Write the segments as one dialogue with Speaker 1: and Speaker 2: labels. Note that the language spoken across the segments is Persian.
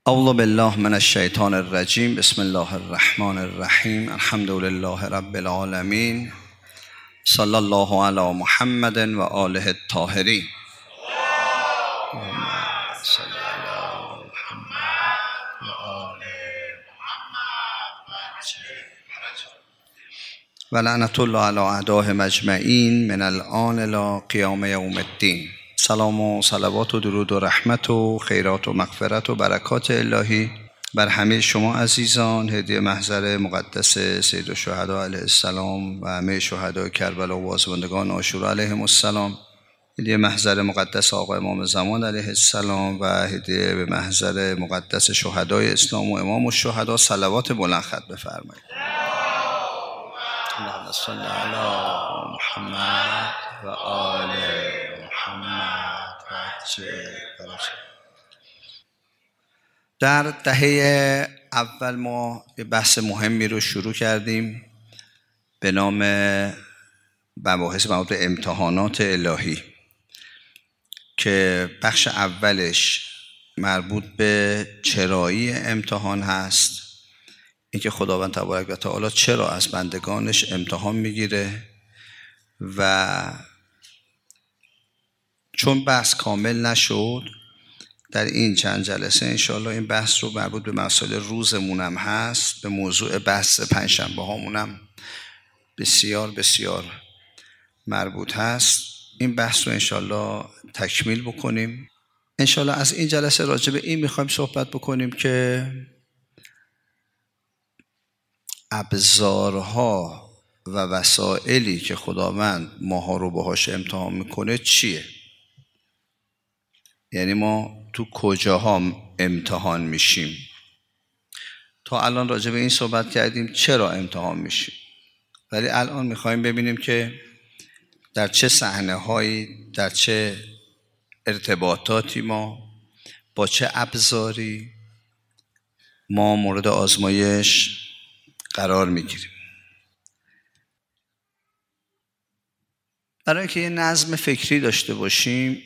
Speaker 1: اعوذ بالله من الشیطان الرجیم. بسم الله الرحمن الرحیم. الحمد لله رب العالمین. صلی الله علی محمد و آله الطاهرین. و لعنت الله علی اعدائهم اجمعین من الآن الی قیام یوم الدین. سلام و صلوات و درود و رحمت و خیرات و مغفرت و برکات الهی بر همه شما عزیزان. هدیه محضر مقدس سید الشهدا علیه السلام و همه شهدای کربلا و بازماندگان عاشورا علیهم السلام. هدیه محضر مقدس آقا امام زمان علیه السلام و هدیه به محضر مقدس شهدای اسلام و امام الشهدا. صلوات بلند ختم بفرمایید. اللهم صل علی محمد و آل محمد. در دهه اول ما یه بحث مهمی رو شروع کردیم به نام مباحث مربوط به امتحانات الهی که بخش اولش مربوط به چرایی امتحان هست، اینکه خداوند تبارک و تعالی چرا از بندگانش امتحان میگیره، و چون بحث کامل نشد در این چند جلسه انشاءالله این بحث رو مربوط به مسائل روزمونم هست، به موضوع بحث پنجشنبه هامونم بسیار بسیار مربوط هست، این بحث رو انشاءالله تکمیل بکنیم. انشاءالله از این جلسه راجع به این میخوایم صحبت بکنیم که ابزارها و وسائلی که خداوند ماها رو باهاش امتحان میکنه چیه، یعنی ما تو کجاها امتحان میشیم. تا الان راجع به این صحبت کردیم چرا امتحان میشیم، ولی الان میخوایم ببینیم که در چه صحنه‌هایی، در چه ارتباطاتی ما با چه ابزاری ما مورد آزمایش قرار میگیریم. برای اینکه یه نظم فکری داشته باشیم،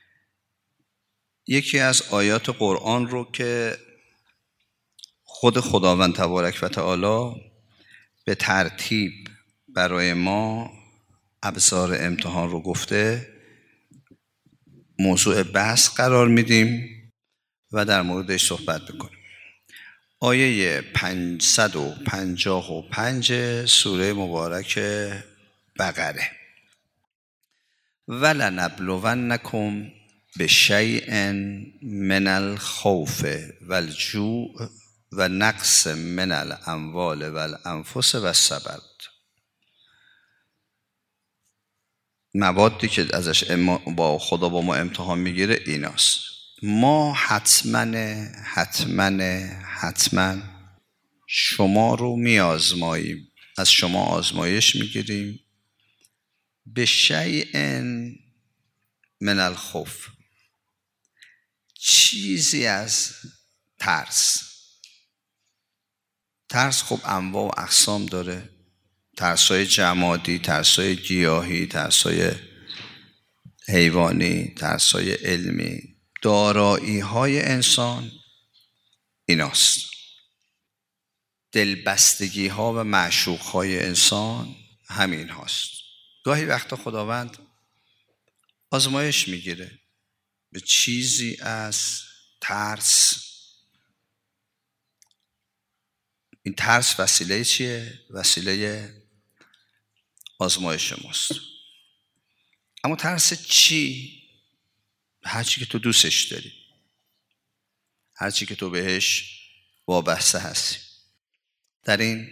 Speaker 1: یکی از آیات قرآن رو که خود خداوند تبارک و تعالی به ترتیب برای ما ابزار امتحان رو گفته موضوع بحث قرار میدیم و در موردش صحبت بکنیم. آیه 555 سوره مبارک بقره: وَلَنَبْلُوَنَّکُمْ بِشَیْءٍ مِّنَ الْخَوْفِ وَالْجُوعِ و نقص من الاموال و الانفس و الثمرات. موادی که ازش با خدا با ما امتحان میگیره ایناست. ما حتما شما رو میآزماییم، از شما آزمایش میگیریم. به شیء من الخوف، چیزی از ترس. ترس خب انواع و اقسام داره، ترسای جمادی، ترسای گیاهی، ترسای حیوانی، ترسای علمی. دارایی های انسان ایناست. دلبستگی ها و معشوق های انسان همین هاست. گاهی وقتا خداوند آزمایش میگیره به چیزی از ترس. این ترس وسیله چیه؟ وسیله آزمایش ماست. اما ترس چی؟ هر چی که تو دوستش داری، هر چی که تو بهش وابسته هستی. در این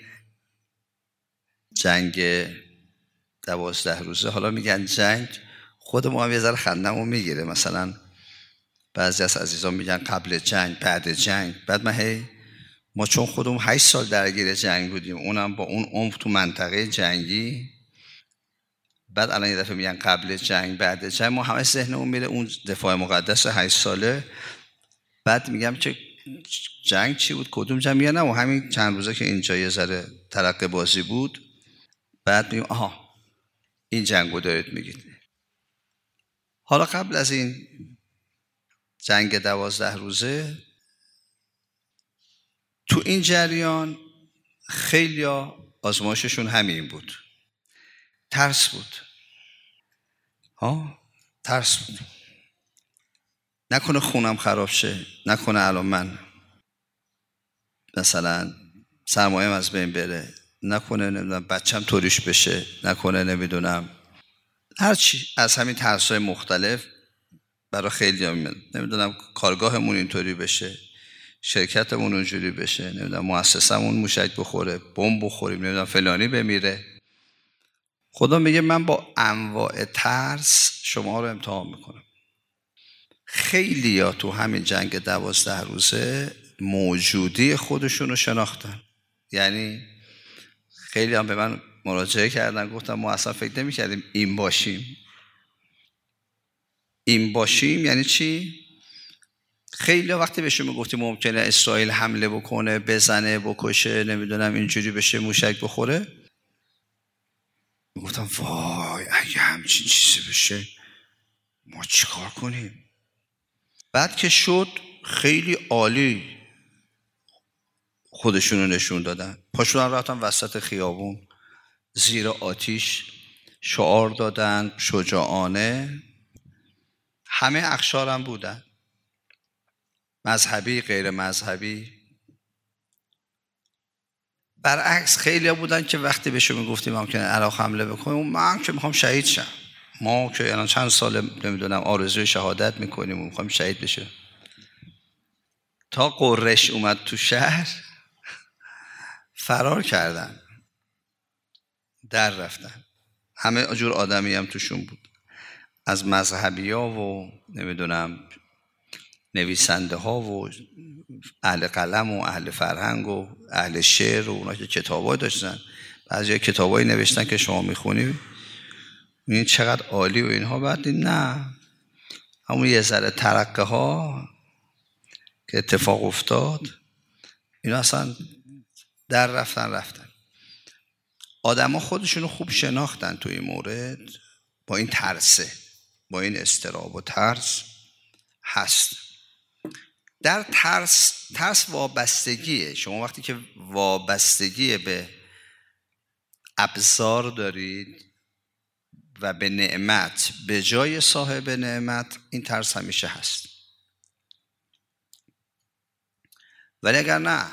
Speaker 1: جنگ 12 روزه، حالا میگن جنگ، خود ما هم یه ذره خندمون میگیره. مثلا بعضی از عزیزان میگن قبل جنگ، بعد جنگ. بعد ما چون خودمون 8 سال درگیر جنگ بودیم، اونم با اون عمق تو منطقه جنگی، بعد الان یه دفعه میگن قبل جنگ بعد جنگ، ما همه ذهنمون میره اون دفاع مقدس 8 ساله. بعد میگم که جنگ چی بود، کدوم جنگ؟ میگن نه همین چند روزه که اینجا یه ذره ترقه بازی بود. بعد میگم آها این جنگو دارید میگید. حالا قبل از این جنگ 12 روزه تو این جریان خیلی آزمایششون همین بود، ترس بود. ترس بود، نکنه خونم خراب شه، نکنه الان من مثلا سرمایه‌ام از بین بره، نکنه نمیدونم بچم طوریش بشه، نکنه نمیدونم هرچی از همین ترس‌های مختلف. برای خیلی نمیدونم کارگاهمون اینطوری بشه، شرکتمون اونجوری بشه، نمیدونم مؤسسمون موشک بخوره، بمب بخوریم، نمیدونم فلانی بمیره. خدا میگه من با انواع ترس شما رو امتحان میکنم. خیلی ها تو همین جنگ 12 روزه موجودی خودشون رو شناختن. یعنی خیلی هم به من مراجعه کردن، گفتم ما اصلا فکر نمی کردیم این باشیم. این باشیم یعنی چی؟ خیلی وقتی بهشون میگفتیم ممکنه اسرائیل حمله بکنه، بزنه، بکشه، نمیدونم اینجوری بشه، موشک بخوره، میگفتم وای اگه همچین چیزی بشه ما چیکار کنیم؟ بعد که شد خیلی عالی خودشونو نشون دادن، پاشون رفتن وسط خیابون زیر آتیش شعار دادن شجاعانه. همه اقشارم بودن، مذهبی غیر مذهبی. برعکس خیلی بودن که وقتی بهشون میگفتیم ممکنه عراق حمله بکنیم، من که میخوام شهید شم، ما که الان چند سال نمیدونم آرزوی شهادت میکنیم و میخوام شهید بشه. تا قرش اومد تو شهر فرار کردن، در رفتن. همه جور آدمی هم توشون بود، از مذهبی ها و نمیدونم نویسنده ها و اهل قلم و اهل فرهنگ و اهل شعر و اونا که کتابای داشتن. بعضی کتابایی نوشتن که شما میخونی این چقدر عالی و اینها، بعد نه همون یه ذره ترقه ها که اتفاق افتاد اینا اصلا در رفتن. آدم ها خودشونو خوب شناختن تو این مورد. با این ترسه، با این اضطراب و ترس هست. در ترس وابستگیه. شما وقتی که وابستگی به ابزار دارید و به نعمت به جای صاحب نعمت، این ترس همیشه هست. ولی اگر نه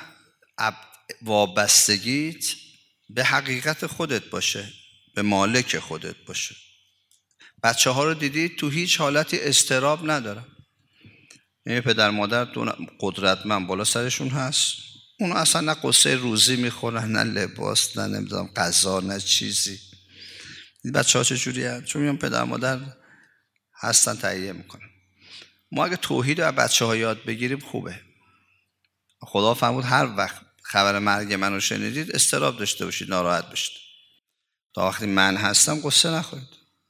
Speaker 1: وابستگیت به حقیقت خودت باشه، به مالک خودت باشه. بچه ها رو دیدید تو هیچ حالتی اضطراب ندارن. یعنی پدر مادر قدرتمند بالا سرشون هست، اونو اصلا نه قصه روزی میخورن، نه لباس، نه نمیدونم غذا، نه چیزی. بچه ها چجوری هست؟ چون میان پدر مادر هستن تهیه میکنن. ما اگه توحید رو از بچه ها یاد بگیریم خوبه. خدا فرمود هر وقت خبر مرگ منو شنیدید اضطراب داشته باشید، ناراحت باشید. تا وقتی من هستم قصه نخورید.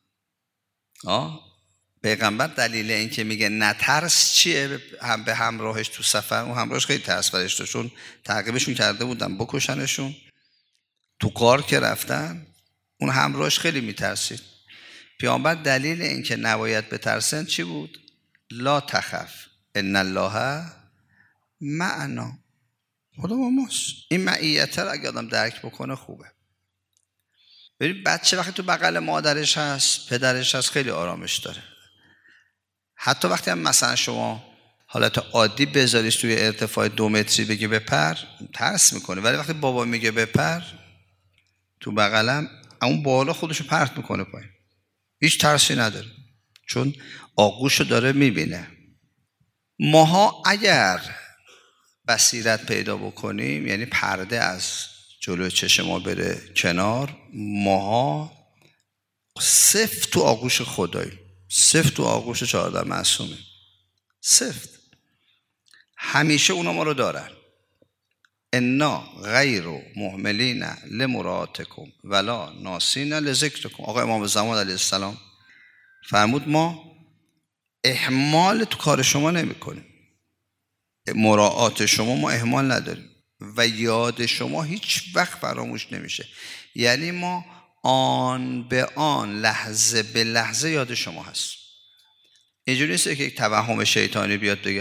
Speaker 1: پیغمبر دلیل این که میگه نترس چیه به همراهش تو سفر؟ اون همراهش خیلی ترس برش داشت، چون تعقیبشون کرده بودن بکشنشون. تو غار که رفتن اون همراهش خیلی میترسید. پیامبر دلیل این که نباید بترسن چی بود؟ لا تخف ان الله معنا. خدا با ماست. این معیت رو اگه آدم درک بکنه خوبه. ببین بچه وقتی تو بغل مادرش هست، پدرش هست، خیلی آرامش داره. حتی وقتی هم مثلا شما حالت عادی بذاریش توی ارتفاع 2 متری بگی بپر، ترس میکنه. ولی وقتی بابا میگه بپر تو بغلم، اون بالا خودشو پرت میکنه پایین، هیچ ترسی نداره، چون آغوشو داره میبینه. ماها اگر بصیرت پیدا بکنیم، یعنی پرده از جلوی چشم ما بره کنار، ماها سفت تو آغوش خدایی، سفت تو آغوش 14 معصومه، سفت. همیشه اونا ما رو دارن. انا غیر مهملین لمراتکم ولا ناسین لذکرکم. آقا امام زمان علیه السلام فرمود ما اهمال تو کار شما نمی کنیم، مراعات شما ما اهمال نداریم و یاد شما هیچ وقت فراموش نمیشه. یعنی ما آن به آن، لحظه به لحظه یاد شما هست. اینجوری نیست که یک توهم شیطانی بیاد بگه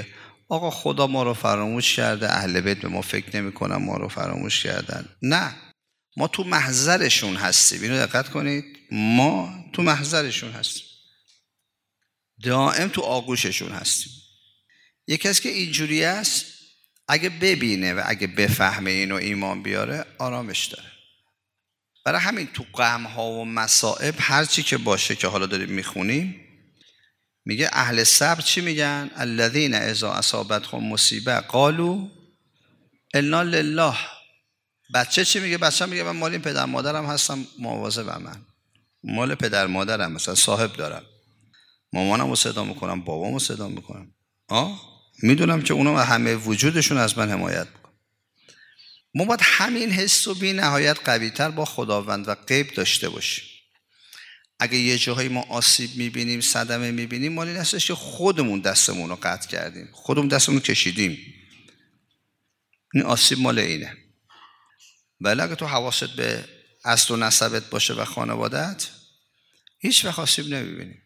Speaker 1: آقا خدا ما رو فراموش کرده، اهل بیت به ما فکر نمی‌کنن ما رو فراموش کردن. نه، ما تو محضرشون هستیم. اینو دقت کنید، ما تو محضرشون هستیم، دائم تو آغوششون هستیم. یک کسی که اینجوری است اگه ببینه و اگه بفهمه اینو ایمان بیاره آرامش داره. برای همین تو غم‌ها و مصائب هر چی که باشه که حالا داریم میخونیم، میگه اهل صبر چی میگن؟ الذین اذا اصابتهم مصیبه قالوا انا لله. بچه چی میگه؟ بچه میگه من مال این پدر مادرم هستم، مواظب من، مال پدر مادرم، مثلا صاحب دارم، مامانمو صدا میکنم، بابامو صدا میکنم، میدونم که اونا همه وجودشون از من حمایت میکنن. ما باید همین حس و بی نهایت قوی‌تر با خداوند و غیب داشته باشیم. اگه یه جاهایی ما آسیب میبینیم، صدمه میبینیم، مال این هستش که خودمون دستمون رو قطع کردیم، خودمون دستمون رو کشیدیم. این آسیب مال اینه. ولی اگه تو حواست به اصل و نسبت باشه و خانوادت، هیچ وقت آسیب نمیبینیم،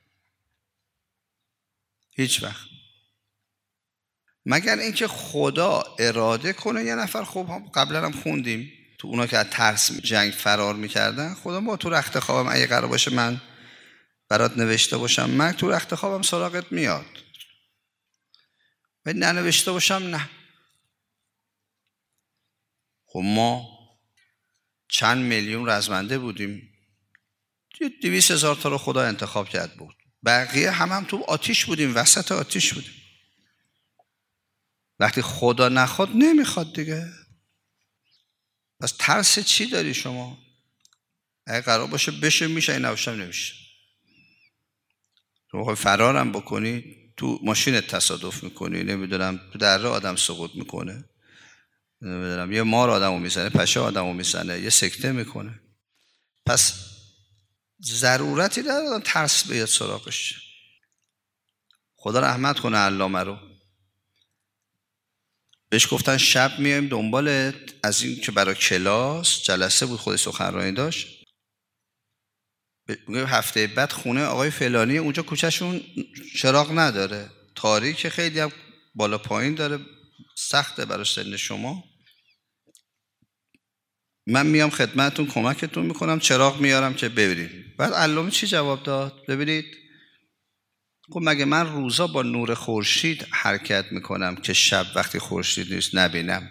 Speaker 1: هیچ وقت، مگر اینکه خدا اراده کنه. یه نفر، خب قبلا هم خوندیم تو اونا که از ترس جنگ فرار میکردن، خدا ما تو رخت خوابم اگه قرار باشه من برات نوشته باشم من تو رخت خوابم سراغت میاد، و ننوشته باشم نه. خب ما چند میلیون رزمنده بودیم، 200,000 تا رو خدا انتخاب کرد بود، بقیه هم تو آتیش بودیم، وسط آتیش بودیم. وقتی خدا نخواد نمیخواد دیگه. پس ترس چی داری شما؟ اگه قرار باشه بشه میشه، این نباشه نمیشه. تو بخوای فرارم بکنی، تو ماشینت تصادف میکنی، نمیدونم تو دره آدم سقوط میکنه، نمیدونم یه مار آدمو میزنه، پشه آدمو میزنه، یه سکته میکنه. پس ضرورتی نداره ترس بیاد سراغش. خدا رحمت کنه علامه رو، بهش گفتن شب میایم دنبالت، از این که برای کلاس جلسه بود خودش سخنرانی داشت، میگه هفته بعد خونه آقای فلانی، اونجا کوچهشون چراغ نداره، تاریک، خیلی هم بالا پایین داره، سخته برای سن شما، من میام خدمتتون کمکتون میکنم، چراغ میارم که ببینید. بعد علامه چی جواب داد؟ ببینید، خب مگه من روزا با نور خورشید حرکت میکنم که شب وقتی خورشید نیست نبینم؟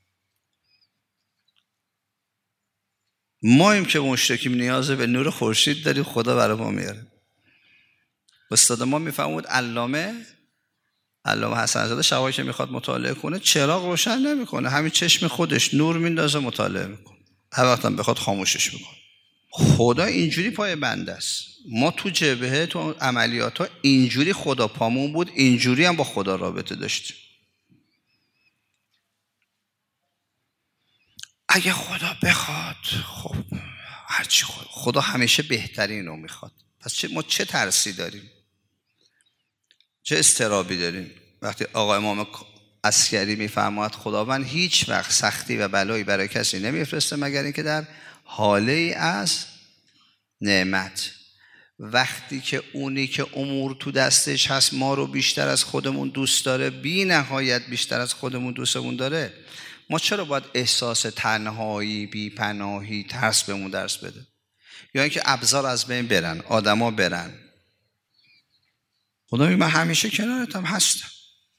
Speaker 1: ماییم که مشرکیم نیاز به نور خورشید داریم، خدا برای ما میاره. استاد ما میفهمود علامه حسن زاده شبایی که میخواد مطالعه کنه چراغ روشن نمیکنه، همین چشم خودش نور میندازه مطالعه میکنه، هر وقت هم بخواد خاموشش میکنه. خدا اینجوری پای بنده است. ما تو جبهه، تو عملیات ها اینجوری خدا پامون بود، اینجوری هم با خدا رابطه داشتیم. اگه خدا بخواد، خب هرچی خدا همیشه بهترین رو میخواد. پس ما چه ترسی داریم؟ چه اضطرابی داریم؟ وقتی آقا امام عسکری میفرماید خداوند هیچ وقت سختی و بلایی برای کسی نمیفرسته مگر اینکه در حاله از نعمت. وقتی که اونی که امور تو دستش هست ما رو بیشتر از خودمون دوست داره، بی نهایت بیشتر از خودمون دوستمون داره، ما چرا باید احساس تنهایی، بی پناهی، ترس بهمون درس بده؟ یا اینکه ابزار از بین برن، آدما برن. خدا میگه من همیشه کنارتم هستم.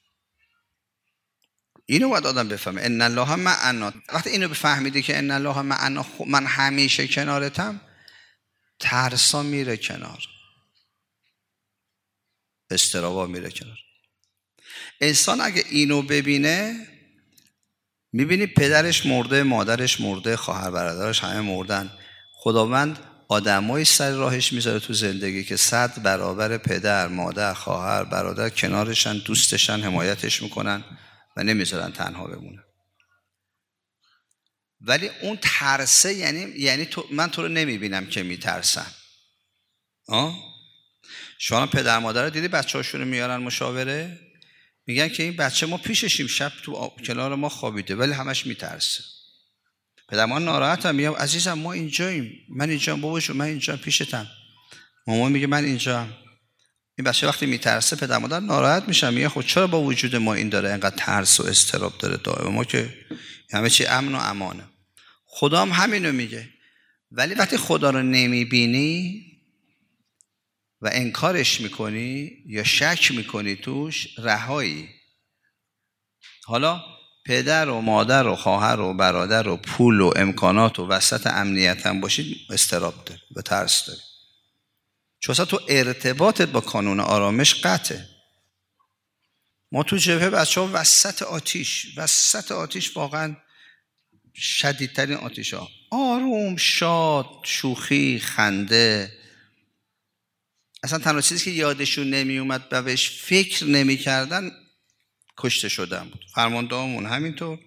Speaker 1: اینو باید آدم بفهمه، ان الله معنا. وقتی اینو بفهمیده که ان الله معنا، من همیشه کنارتم، ترسا میره کنار، استرابا میره کنار. انسان اگه اینو ببینه، میبینی پدرش مرده، مادرش مرده، خواهر برادرش همه مردن، خداوند آدمایی سر راهش میذاره تو زندگی که 100 برابر پدر، مادر، خواهر، برادر کنارشن، دوستشن، حمایتش میکنن و نمیذارن تنها بمونه. ولی اون ترسه یعنی من تو رو نمیبینم که میترسم. شما پدر مادر رو دیدی بچه‌هاشون رو میارن مشاوره، میگن که این بچه ما پیششیم، شب تو کنار ما خوابیده ولی همش میترسه. پدر ما ناراحتم، میگم عزیزم ما اینجاییم، من اینجام، باباشو من اینجام پیشتم. مامان میگه من اینجام. این بچه وقتی میترسه پدر مادر ناراحت میشن، میگه خب چرا با وجود ما این داره اینقدر ترس و اضطراب داره دائم، ما که همه چی امن و امانه. خدا هم همینو میگه. ولی وقتی خدا رو نمیبینی و انکارش میکنی یا شک میکنی توش، رهایی. حالا پدر و مادر و خواهر و برادر و پول و امکانات و وسط امنیت هم باشید، اضطراب داری و ترس داری، چون اصلا تو ارتباطت با کانون آرامش قطعه. ما تو جبهه بچه ها وسط آتیش واقعا شدیدترین آتیش ها، آروم، شاد، شوخی، خنده. اصلا تنها چیزی که یادشون نمی اومد و بهش فکر نمی کردن کشته شدن بود. فرماندهامون همینطور.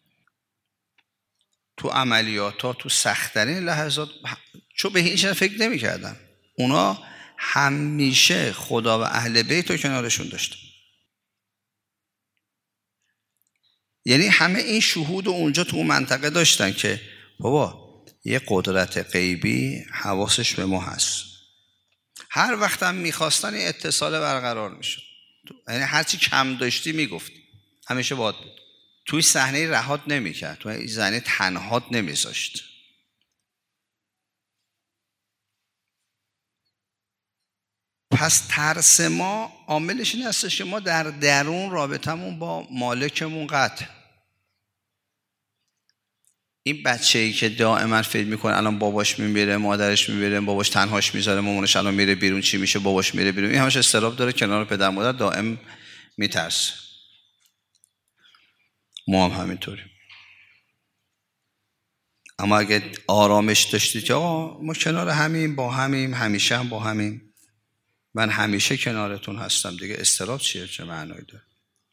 Speaker 1: تو عملیات ها تو سخت‌ترین لحظات چون به هیچ فکر نمی کردن، اونا همیشه خدا و اهل بیت رو کنارشون داشتن. یعنی همه این شهود اونجا تو اون منطقه داشتن که بابا یه قدرت غیبی حواسش به ما هست. هر وقت هم میخواستن این اتصال برقرار میشد، یعنی هرچی کم داشتی میگفتی، همیشه باهات بود. توی صحنه رهات نمیکرد، توی صحنه تنهات نمیذاشت. پس ترس ما عاملش این هستش که ما در درون رابطمون با مالکمون قطع. این بچه‌ای که دائما فکر میکنه الان باباش میمیره، مادرش میمیره، باباش تنهاش میذاره، مامانش الان میره بیرون چی میشه، باباش میره بیرون، این همش اضطراب داره، کنار پدر مادر دائم میترسه. ما هم همینطوریم. اما اگه آرامش داشتی که آقا ما کنار همیم، با همیم، همیشه هم با همیم، من همیشه کنارتون هستم، دیگه اضطراب چیه، چه معنایی داره؟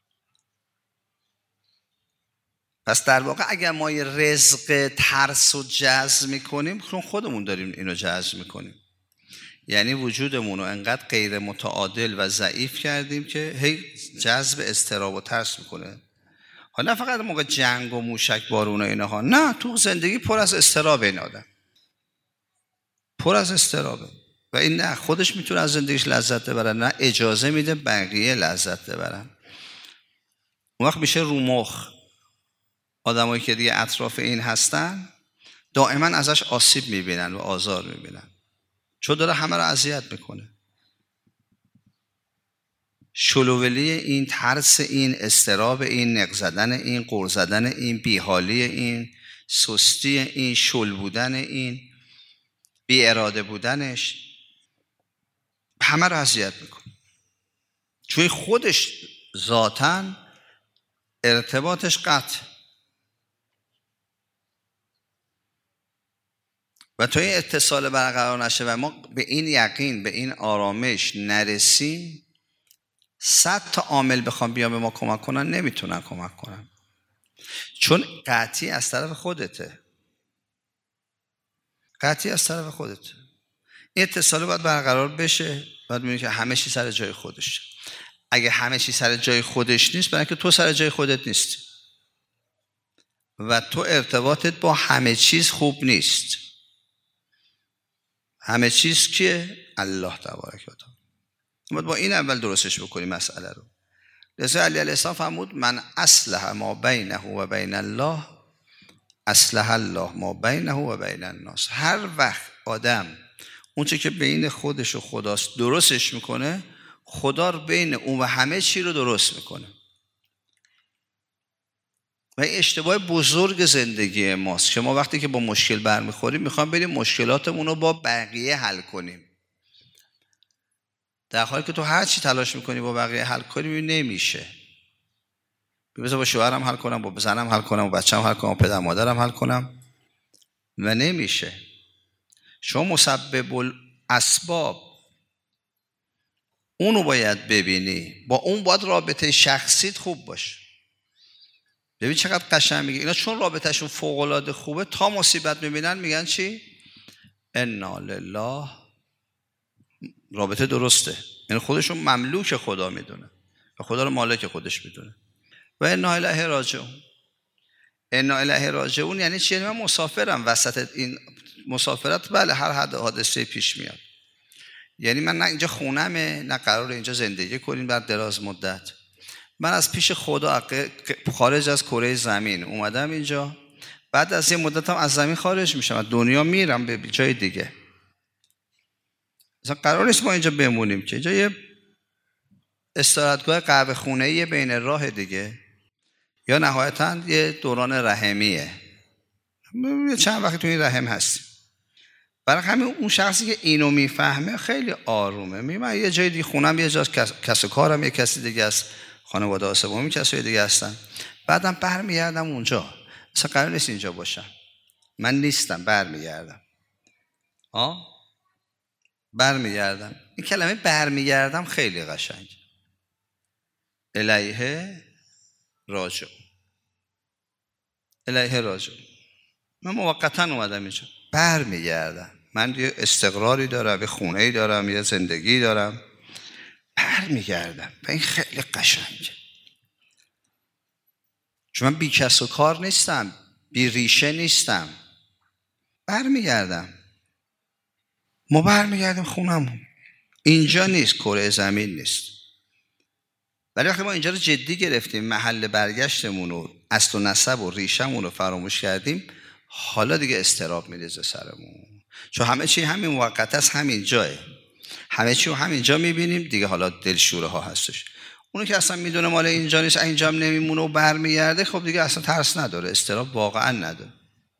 Speaker 1: پس در واقع اگر ما یه رزق ترس رو جذب میکنیم، خودمون داریم اینو جذب میکنیم. یعنی وجودمون رو انقدر غیر متعادل و ضعیف کردیم که هی جذب اضطراب و ترس میکنه. حالا نه فقط موقع جنگ و موشک بارون و اینها، نه، تو زندگی پر از اضطراب، این آدم پر از اضطرابه و این نه خودش میتونه از زندگیش لذت ببره، نه اجازه میده بقیه لذت ببرن. اون وقت میشه رو مخ. آدمایی که دیگه اطراف این هستن دائما ازش آسیب میبینن و آزار میبینن، چون داره همه رو اذیت میکنه. شلوولی این، ترس این، اضطراب این، نق زدن این، غر زدن این، بیحالی این، سستی این، شل بودن این، بی اراده بودنش، همه رو اذیت میکنه. چون خودش ذاتاً ارتباطش قطع. و تا این اتصال برقرار نشه و ما به این یقین، به این آرامش نرسیم، 100 تا عامل بخوام بیان به ما کمک کنن نمیتونن کمک کنن، چون قطعی از طرف خودته. قطعی از طرف خودته. این اتصال باید برقرار بشه. باید ببینید که همه چی سر جای خودشه. اگه همه چی سر جای خودش نیست، برای که تو سر جای خودت نیستی و تو ارتباطت با همه چیز خوب نیست. همه چیز کیه؟ الله تبارک و تعالی. ما با این اول درستش بکنیم مسئله رو. لذا علی علیه السلام فرمود من اصلح ما بینه و بین الله اصلح الله ما بینه و بین الناس. هر وقت آدم اون چه که بین خودش و خداست درستش میکنه، خدا رو بین اون و همه چی رو درست میکنه. و این اشتباه بزرگ زندگی ماست که ما وقتی که با مشکل برمیخوریم میخوام بریم مشکلاتمون رو با بقیه حل کنیم، در حالی که تو هر چی تلاش میکنی با بقیه حل کنی نمیشه. بذار با شوهرم حل کنم، با زنم حل کنم، با بچه‌م حل کنم، با پدر مادرم حل کنم و نمیشه. شما مسبب الاسباب اونو باید ببینی، با اون باید رابطه شخصیت خوب باشه. ببین چقدر قشنگ میگه اینا، چون رابطهشون فوق العاده خوبه تا مصیبت میبینن میگن چی؟ انا لله. رابطه درسته، یعنی خودشون مملوک خدا میدونه و خدا رو مالک خودش میدونه. و انا الیه راجعون. انا الیه راجعون یعنی چی؟ یعنی من مسافرم وسط این مسافرت. بله هر حادثه پیش میاد. یعنی من نه اینجا خونمه، نه قرار اینجا زندگی کنیم بر دراز مدت. من از پیش خدا خارج از کره زمین اومدم اینجا، بعد از یه مدت هم از زمین خارج میشم، از دنیا میرم به جای دیگه. مثلا قرار نیست ما اینجا بمونیم که، اینجا یه استراحتگاه قهوه خونه‌ای بین راه دیگه، یا نهایتاً یه دوران رحمیه، چند وقتی تو این رحم هستیم. برای همین اون شخصی که اینو میفهمه خیلی آرومه. من یه جای دیگه خونم، یه جا کس و کارم یه کسی دیگه است، خانواده آسمومی کسی دیگه هستن، بعدم برمیگردم اونجا. اصلا قرار نیست اینجا باشم، من نیستم، برمیگردم. برمیگردم. این کلمه برمیگردم خیلی قشنگ. الیه راجع، الیه راجع. من موقتا اومدم اینجا، برمیگردم. من یه استقراری دارم، یه خونه‌ای دارم، یه زندگی دارم، برمیگردم. و این خیلی قشنگه، چون من بی کس و کار نیستم، بی ریشه نیستم، برمیگردم. ما برمیگردیم خونمون. اینجا نیست، کره زمین نیست. ولی وقتی ما اینجا رو جدی گرفتیم، محل برگشتمون و اصل و نسب و ریشمون رو فراموش کردیم، حالا دیگه اضطراب میریزه سرمون، چون همه چی همین موقت است، همین جایه، همه چی رو همینجا میبینیم دیگه. حالا دلشوره ها هستش. اونو که اصلا میدونه مال اینجا نیست، اینجا هم نمیمونه و برمیگرده، خب دیگه اصلا ترس نداره، اضطراب واقعا نداره.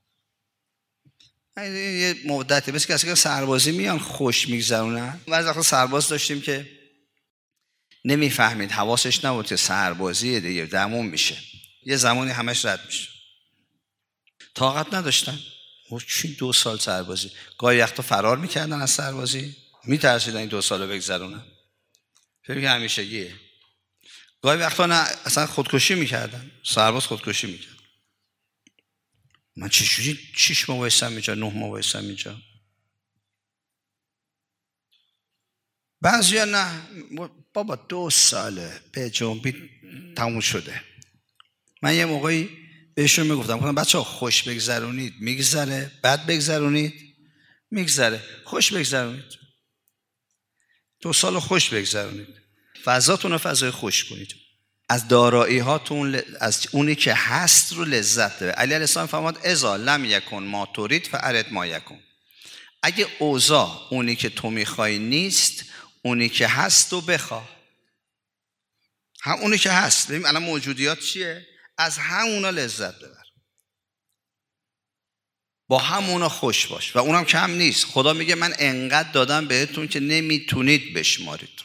Speaker 1: یه مدتی بس کسی که سربازی میان خوش میگذرونن. بعضی وقتا سرباز داشتیم که نمیفهمید، حواسش نبود که سربازیه دیگه، دمون میشه، یه زمانی همش رد میشه، طاقت نداشتن. چی 2 سال سربازی، گاهی وقتا فرار میکردن از سربازی، میترسیدن این 2 سال رو بگذرونن، فکر که همیشگیه. گاهی وقتا نه، اصلا خودکشی میکردن، سرباز خودکشی میکرد. من چجوری 6 ماه بایستم اینجا، 9 ماه بایستم اینجا؟ بعضیا نه بابا 2 ساله به جنبی تموم شده. من یه موقعی بهشون میگفتم بچه‌ها خوش بگذرونید میگذره، بد بگذرونید میگذره، خوش بگذرونید. 2 سال خوش بگذرونید، فضاتون رو فضای خوش کنید، از دارایی هاتون، از اونی که هست رو لذت ببرید. علی علیه السلام فرمود اذا لم یکن ما ترید فارد ما یکن. اگه اوضاع اونی که تو میخوای نیست، اونی که هست رو بخواه. هم اونی که هست، ببین الان موجودیات چیه، از همونا لذت ببر، با همونا خوش باش، و اونم کم نیست. خدا میگه من انقدر دادم بهتون که نمیتونید بشمارید.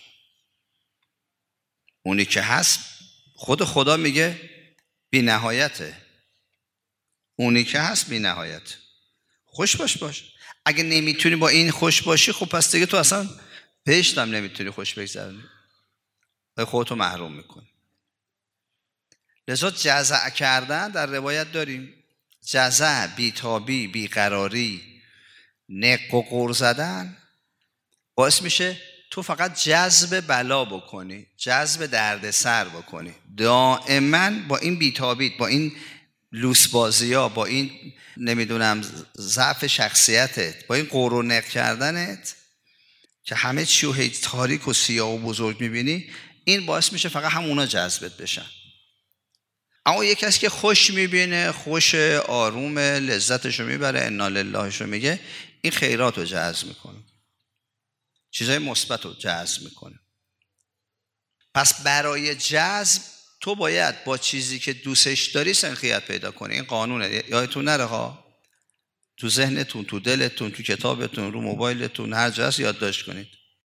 Speaker 1: اونی که هست، خود خدا میگه بی نهایته، اونی که هست بی نهایت. خوش باش. اگه نمیتونی با این خوش باشی، خب پس دیگه تو اصلا بهشت هم نمیتونی خوش بگذرونی، خودتو محروم میکنی. لذا جزع کردن در روایت داریم، جزع، بیتابی، بیقراری، نق و قور زدن باعث میشه تو فقط جذب بلا بکنی، جذب درد سر بکنی. دائما با این بیتابیت، با این لوسبازی ها، با این نمیدونم ضعف شخصیتت، با این قور و نق کردنت که همه چی و تاریک و سیاه و بزرگ میبینی، این باعث میشه فقط همونا جذبت بشن. اما یک کسی که خوش میبینه، خوش، آروم، لذتشو میبره، انا للهشو میگه، این خیرات رو جذب میکنه، چیزای مثبت رو جذب میکنه. پس برای جذب تو باید با چیزی که دوستش داری سنخیت پیدا کنی. این قانونه، یادتون نره ها، تو ذهنتون، تو دلتون، تو کتابتون، رو موبایلتون، هر جا هست یادداشت کنید.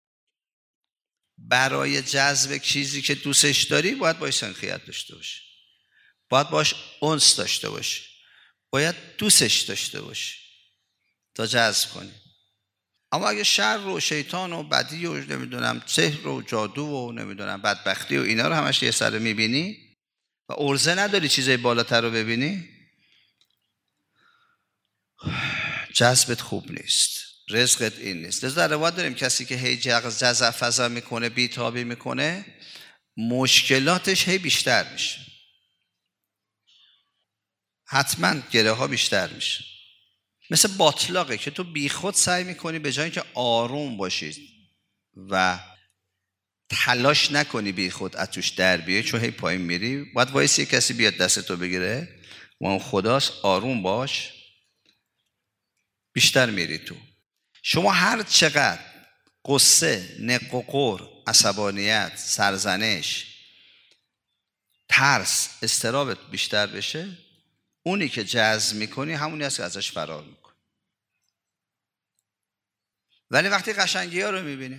Speaker 1: برای جذب چیزی که دوستش داری باید باش سنخیت داشته باشی، باید باش انس داشته باشی، باید دوستش داشته باشی تا جذب کنی. اما اگه شر و شیطان و بدی و نمیدونم سحر و جادو و نمیدونم بدبختی و اینا رو همش یه سره میبینی و عرضه نداری چیزای بالاتر رو ببینی، جذبت خوب نیست، رزقت این نیست. لذا در روایت داریم کسی که هی جزع فضا میکنه، بیتابی میکنه، مشکلاتش هی بیشتر میشه، حتما گره ها بیشتر میشه. مثل باطلاقه که تو بی خود سعی میکنی به جای اینکه آروم باشی، و تلاش نکنی بی خود از توش در بیای، چون هی پایین میری. باید وایسی کسی بیاد دستتو بگیره و اون خداست. آروم باش، بیشتر میری تو. شما هر چقدر قصه، نق و قر، عصبانیت، سرزنش، ترس، اضطرابت بیشتر بشه، اونی که جذب میکنی همونی هست که ازش فرار میکنی. ولی وقتی قشنگی ها رو میبینی،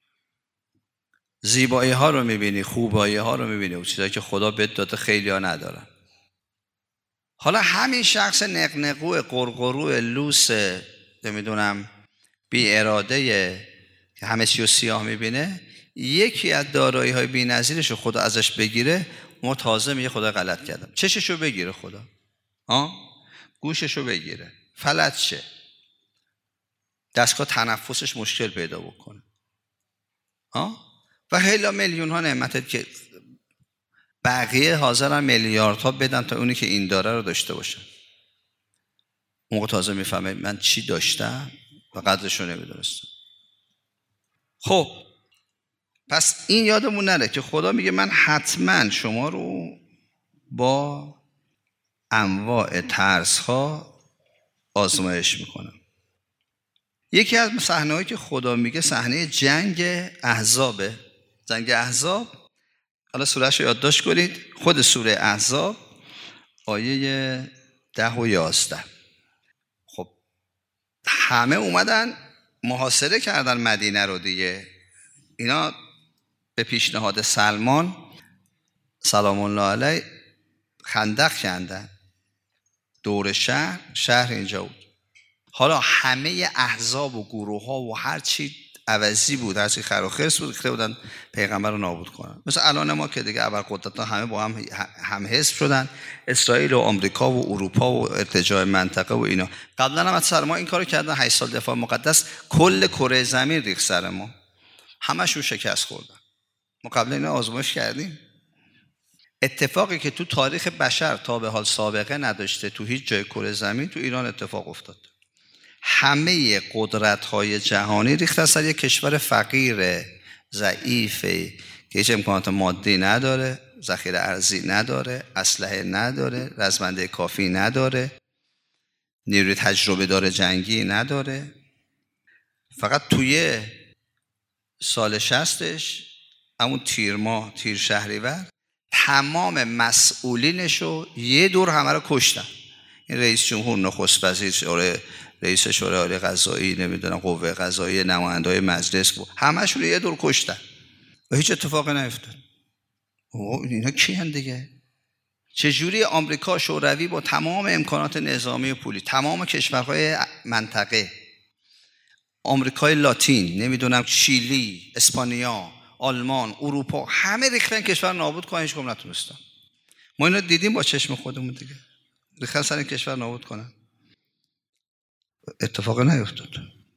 Speaker 1: زیبایی ها رو میبینی، خوبایی ها رو میبینی، اون چیزایی که خدا بهت داده خیلی ها ندارن. حالا همین شخص نقنقو، قرقرو، لوس، نمیدونم بی اراده که همه چیو سیاه میبینه، یکی از دارایی های بی نظیرش رو خدا ازش بگیره، ما تازه میگه خدا غلط کردم. چششو بگیره خدا، گوششو بگیره، فلج شه، دستگاه تنفسش مشکل پیدا بکنه، و هیلا میلیون ها نعمتت که بقیه حاضرن میلیاردها بدن تا اونی که این داره رو داشته باشه. موقع تازه میفهمه من چی داشتم و قدرشو نمیدونستم. خب پس این یادمون نره که خدا میگه من حتما شما رو با انواع ترس ها آزمایش میکنم. یکی از صحنه‌هایی که خدا میگه صحنه جنگ احزابه. جنگ احزاب، حالا سوره‌اش رو یادداشت کنید، خود سوره احزاب آیه 10 و 11. خب همه اومدن محاصره کردن مدینه رو دیگه. اینا به پیشنهاد سلمان سلام الله علیه خندق کندن دور شهر اینجا بود. حالا همه احزاب و گروه ها و هر چی عوضی بود، هر چی خیر و خرس بود، ریخته بودن پیغمبر رو نابود کنن. مثل الان ما که دیگه ابرقدرت ها همه با هم حزب شدن، اسرائیل و آمریکا و اروپا و ارتجاع منطقه و اینا. قبلا هم از سر ما این کارو کردن. 8 سال دفاع مقدس کل کره زمین ریخت سر ما، همشون شکست خوردن. ما قبلا اینا آزمایش کردیم. اتفاقی که تو تاریخ بشر تا به حال سابقه نداشته تو هیچ جای کره زمین، تو ایران اتفاق افتاد. همه قدرت‌های جهانی ریختن سر یک کشور فقیر ضعیفه که هیچ امکانات مادی نداره، ذخیره ارزی نداره، اسلحه نداره، رزمنده کافی نداره، نیروی تجربه داره جنگی نداره. فقط توی سال 60ش همون تیر شهریور تمام مسئولینشو یه دور همه رو کشتن. این رئیس جمهور، نخست وزیر، رئیس شورای عالی قضایی، نمیدونم قوه قضاییه، نماینده‌های مجلس بود، همشون رو یه دور کشتن و هیچ اتفاقی نیفتاد. اینا کی هستن دیگه؟ چجوری آمریکا شوروی با تمام امکانات نظامی و پولی، تمام کشورهای منطقه، آمریکای لاتین، نمیدونم شیلی، اسپانیا، آلمان، اروپا، همه ریختن کشور نابود کنن، هیچ کدوم نتونستن. ما اینو دیدیم با چشم خودمون دیگه. ریختن سر کشور نابود کنن، اتفاقی نیفتاد.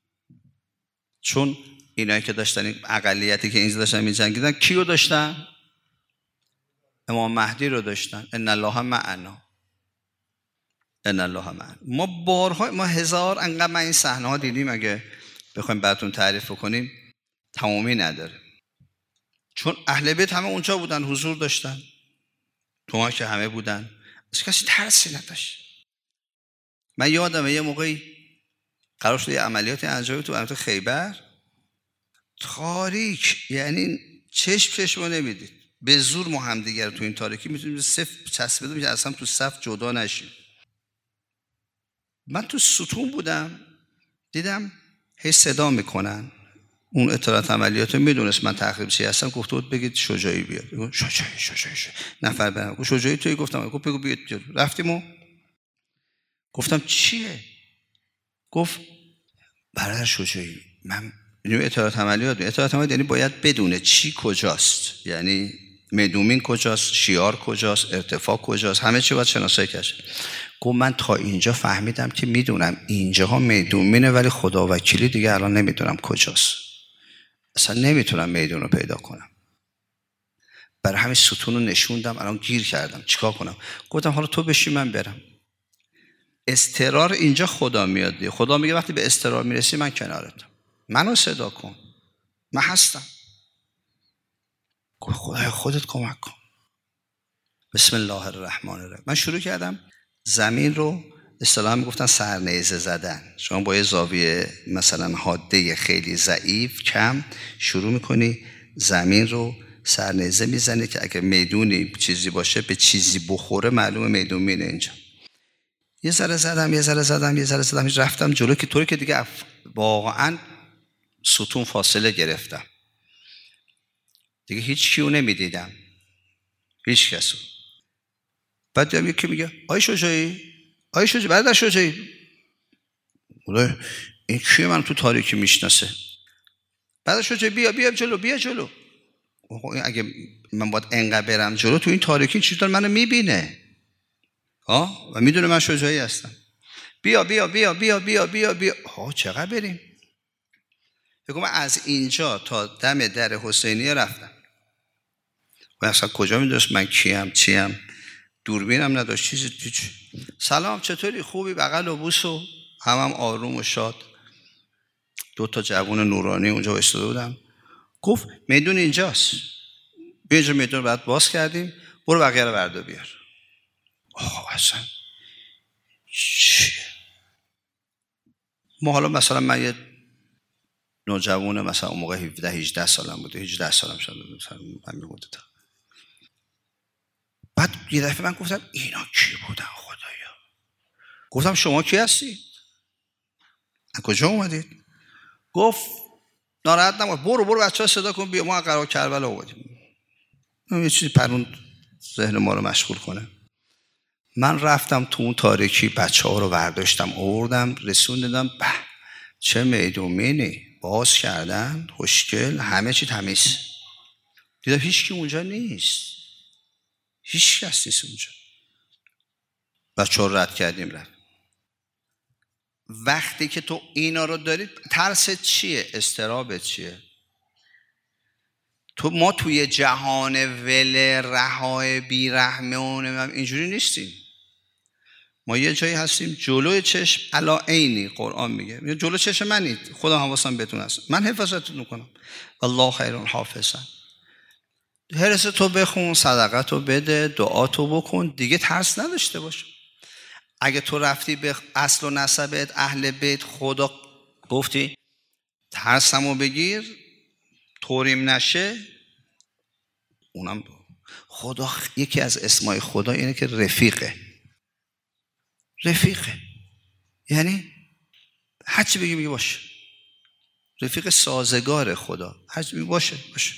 Speaker 1: چون اینایی که داشتن، این اقلیتی که اینجا داشتن می‌جنگیدن، کیو داشتن؟ امام مهدی رو داشتن. ان الله معنا، ان الله معنا. ما هزار انقدر این صحنه ها دیدیم، اگه بخوایم براتون تعریف کنیم تمامی نداره. چون اهل بیت همه اونجا بودن، حضور داشتن، تو که همه بودن، از کسی ترسی نداشت. من یادمه یه موقعی قرار شد یه عملیاتی انجام تو منطقه خیبر، تاریک، یعنی چشم نمیدید، به زور ما هم دیگر تو این تاریکی میتونیم صف چسبیدیم که اصلا تو صف جدا نشیم. من تو ستون بودم، دیدم هی صدا میکنن. اون اطلاعات عملیات رو میدونست من تقریب چی هستم، گفت بود بگید شجاعی بیاد. شجاعی نفر برم گفت شجاعی توی، گفتم گفت بگو بیاد. رفتیم و گفتم چیه؟ گفت برادر شجاعی، من اینو اطلاعات عملیات یعنی باید بدونه چی کجاست، یعنی میدومین کجاست، شیار کجاست، ارتفاع کجاست، همه چی باید شناسایی کرد. گفت من تا اینجا فهمیدم که میدونم اینجاها میدومینه، ولی خدا وکیلی دیگه الان نمیدونم کجاست، اصلا نمیتونم میدون رو پیدا کنم. برای همین ستون رو نشوندم، الان گیر کردم چیکار کنم. گفتم حالا تو بشی من برم. اضطرار اینجا خدا میاد دیگه. خدا میگه وقتی به اضطرار میرسی من کنارتم، منو صدا کن، من هستم. خدای خودت کمک کن. بسم الله الرحمن الرحیم. من شروع کردم زمین رو اصطلاحاً میگفتن سرنیزه زدن. شما با یه زاویه مثلا حاده خیلی ضعیف کم شروع میکنی زمین رو سرنیزه میزنی که اگه میدونی چیزی باشه به چیزی بخوره معلومه میدون مینه. اینجا یه ذره زدم رفتم جلو که طوری که دیگه واقعا ستون فاصله گرفتم دیگه، هیچ کیو نمیدیدم، هیچ کسو. بعد دیدم یکی میگه آی شجاعی برادر شجاعی. این کیه من تو تاریکی میشناسه؟ برادر شجاعی بیا جلو. اگه من باید انقدر برم جلو تو این تاریکی چطور منو میبینه و میدونه من شجاعی هستم. بیا چقدر بریم؟ بگم من از اینجا تا دم در حسینیه رفتم و اصلا کجا میدونست من کیم چیم، دوربینم نداشت چیزی. سلام چطوری، خوبی؟ بغل و بوس و هم آروم و شاد. 2 جوان نورانی اونجا ایستاده بودم. گفت میدون اینجاست، بیا اینجا میدون بعد باز کردیم، برو بقیه رو بردا بیار. اصلا چیه؟ ما حالا مثلا من یه نوجوانه مثلا اون موقع 17-18 سالم بوده، 18 سالم شده مثلا همین مدت. بعد یه دفعه من گفتم اینا کی بودن خدایا؟ گفتم شما کی هستی؟ از کجا اومدید؟ گفت ناراحت نباش، برو بچه‌ها صدا کن بیا، ما قرار کربلا اومدیم. یه چیزی پرون ذهن ما رو مشغول کنه. من رفتم تو اون تاریکی، بچه‌ها رو برداشتم آوردم رسوندم. به چه میدونی باز کردن، خوشگل، همه چی تمیز. دیدم هیچ کی اونجا نیست، هیچ کس نیست اونجا. بچه‌ها رد کردیم رفت. وقتی که تو اینا رو دارید ترست چیه؟ استرابت چیه؟ ما توی جهان ول رهای بیرحمه اینجوری نیستیم. ما یه جایی هستیم جلوی چشم علا عینی، قرآن میگه جلو چشم منید، خدا حواسم بهتون هست، من حفاظتتون میکنم، الله خیر حافظا. حرص تو بخون، صدقه تو بده، دعا تو بکن، دیگه ترس نداشته باش. اگه تو رفتی به اصل و نسبت اهل بیت، خدا گفتی ترسمو بگیر طوریم نشه، اونم خدا یکی از اسمای خدا اینه که رفیقه. یعنی هرچی بگی میگه باشه. رفیق سازگار خدا، هرچی بگی باشه.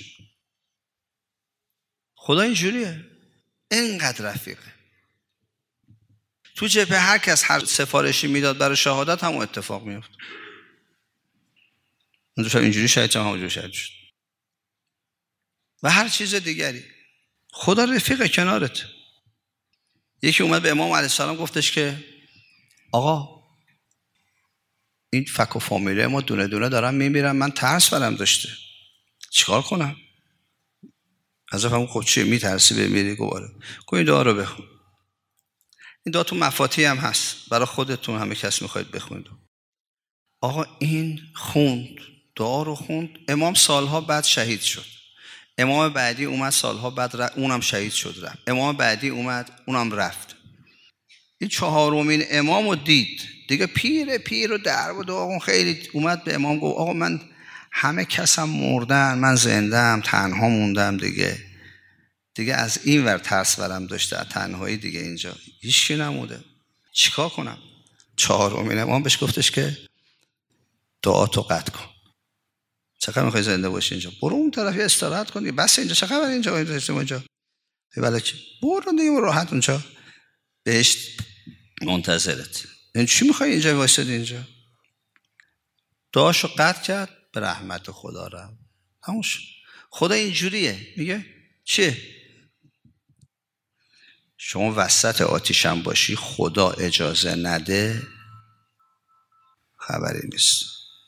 Speaker 1: خدا اینجوریه، اینقدر رفیقه. تو جبهه هر کس هر سفارشی میداد برای شهادت همون اتفاق میفت. اینجوری شاید هم همونجوری شاید شد و هر چیز دیگری. خدا رفیق کنارت. یکی اومد به امام علیه السلام گفتش که آقا این فک و فامیله ما دونه دونه دارن میمیرن، من ترس برم داشته، چیکار کنم؟ از افهم خب چیه میترسی بمیری؟ گواره این دعا رو بخون. این دعا تو مفاتیح هم هست، برای خودتون همه کس میخواید بخونید. آقا این خوند، دعا رو خوند. امام سالها بعد شهید شد. امام بعدی اومد سالها بعد اونم شهید شد رفت. امام بعدی اومد اونم رفت. این 4مین امام رو دید دیگه، پیر و در بود. آقا خیلی اومد به امام گفت آقا من همه کسم مردن، من زندم، تنها موندم دیگه از این ور ترس برم داشته، تنهایی دیگه اینجا هیچ کی نموده، چیکار کنم؟ 4مین امام بهش گفتش که دعاتو قطع کن. چقدر میخوای زنده باشی اینجا؟ برو اون طرف استراحت کن، بس اینجا چه خبر اینجا برو دیگه راحت اونجا بهشت منتظرت. این چی میخوای اینجا وایسادی اینجا؟ دعاشو قطع کرد، به رحمت خدا رفت. همونش خدا اینجوریه، میگه چیه؟ شما وسط آتیشم باشی خدا اجازه نده خبری نیست.